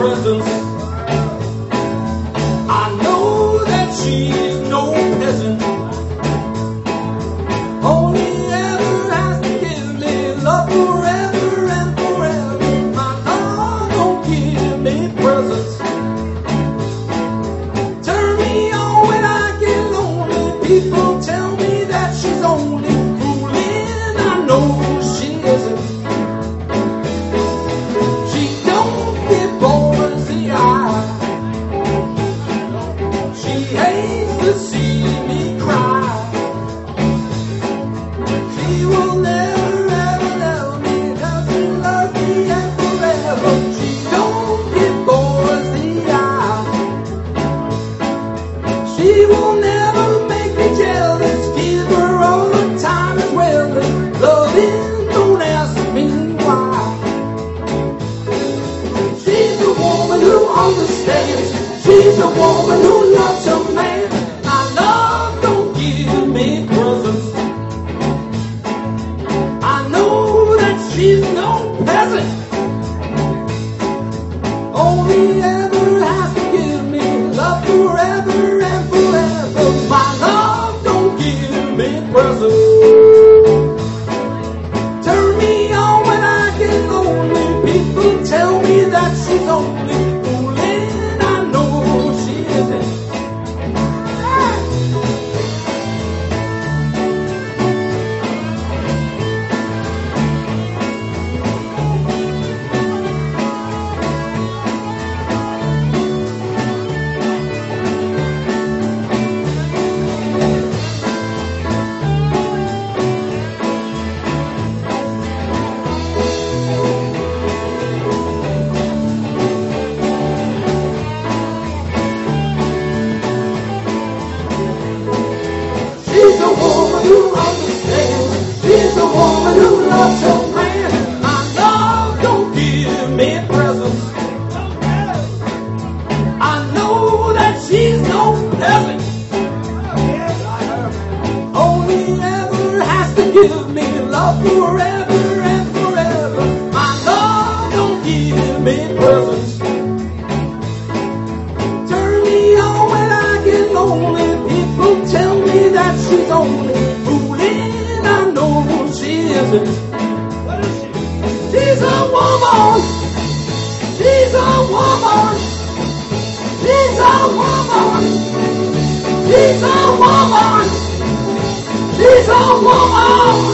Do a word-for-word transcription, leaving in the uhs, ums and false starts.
presence. I know that she's no peasant. Only ever has to give me love forever and forever. My love don't give me presents. Turn me on when I get lonely. People tell me that she's only fooling. I know she isn't. She don't give boys the eye. She hates to see me cry. She will never ever love me, cause she loves me and forever. She don't give boys the eye. She will never make me jealous, give her all the time as well. Loving, don't ask me why. She's a woman who understands. She's a woman who loves a man. My love don't give me presents. I know that she's no peasant. Only ever has to give me love forever and forever. My love don't give me presents. Turn me on when I get lonely. People tell me that she's only fooling. I know she isn't. She's a woman who understands. She's a woman who loves her man. My love don't give me presents. I know that she's no peasant. Only ever has to give me love forever and forever. My love don't give me presents. Turn me on when I get lonely. People tell me that she's only fooling. I know she isn't. She's a woman. She's a woman. She's a woman. She's a woman. She's a woman.